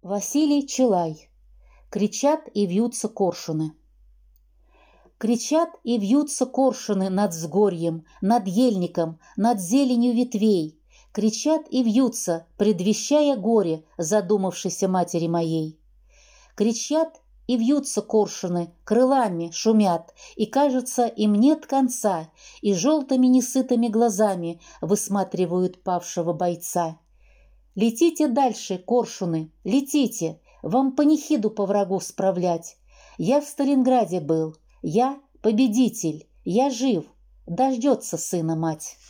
Василий Челай. Кричат и вьются коршуны. Кричат и вьются коршуны над взгорьем, над ельником, над зеленью ветвей. Кричат и вьются, предвещая горе задумавшейся матери моей. Кричат и вьются коршуны, крылами шумят, и, кажется, им нет конца, и желтыми несытыми глазами высматривают павшего бойца. Летите дальше, коршуны, летите, вам панихиду по врагу справлять. Я в Сталинграде был, я победитель, я жив, дождется сына мать.